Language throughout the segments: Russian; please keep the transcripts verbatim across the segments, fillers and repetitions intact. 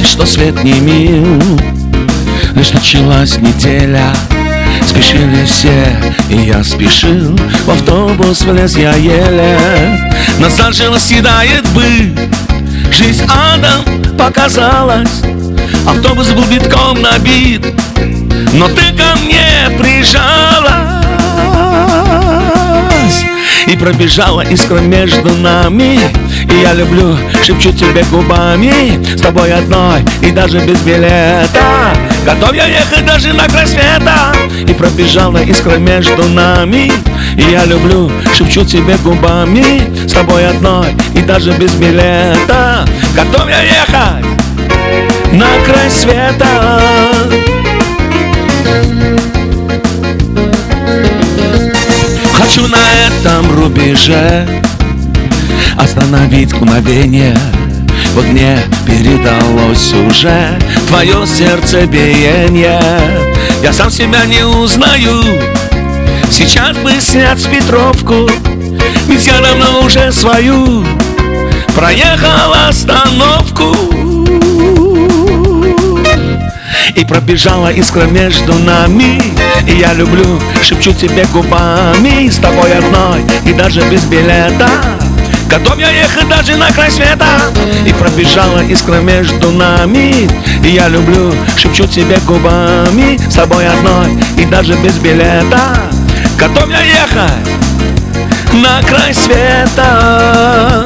что свет не мил. Лишь началась неделя, спешили все, и я спешил. В автобус влез я еле. Назад же наседает бы, жизнь адом показалась. Автобус был битком набит, но ты ко мне прижалась и пробежала искра между нами. И я люблю, шепчу тебе губами, с тобой одной и даже без билета. Готов я ехать даже на край света. И пробежала искра между нами. И я люблю, шепчу тебе губами, с тобой одной и даже без билета. Готов я ехать на край света. Хочу на этом рубеже остановить мгновение. Вот мне передалось уже твое сердцебиение. Я сам себя не узнаю. Сейчас бы снять ветровку, ведь я давно уже свою проехал остановку. И пробежала искра между нами. И я люблю, шепчу тебе губами, с тобой одной и даже без билета. Готов я ехать даже на край света. И пробежала искра между нами. И я люблю, шепчу тебе губами, с тобой одной и даже без билета. Готов я ехать на край света.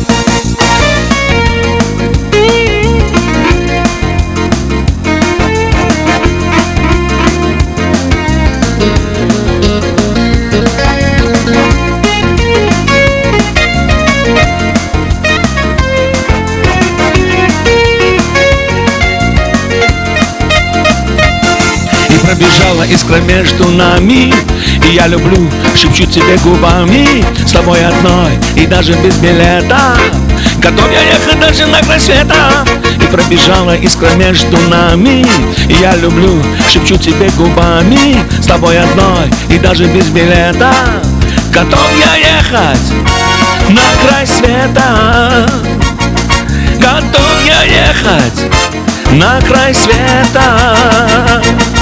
Пробежала искра между нами. И я люблю, шепчу тебе губами, с тобой одной и даже без билета. Готов я ехать даже на край света. И пробежала искра между нами. И я люблю, шепчу тебе губами, с тобой одной и даже без билета. Готов я ехать на край света. Готов я ехать на край света.